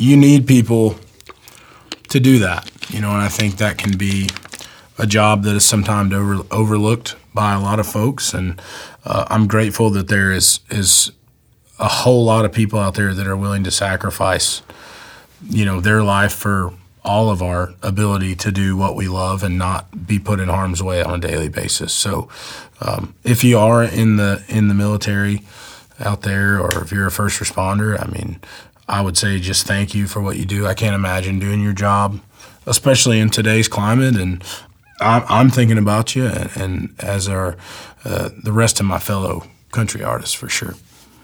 you need people to do that, and I think that can be a job that is sometimes overlooked by a lot of folks, and I'm grateful that there is a whole lot of people out there that are willing to sacrifice, their life for all of our ability to do what we love and not be put in harm's way on a daily basis. So if you are in the military out there, or if you're a first responder, I would say just thank you for what you do. I can't imagine doing your job, especially in today's climate, and I'm thinking about you, and as are the rest of my fellow country artists for sure.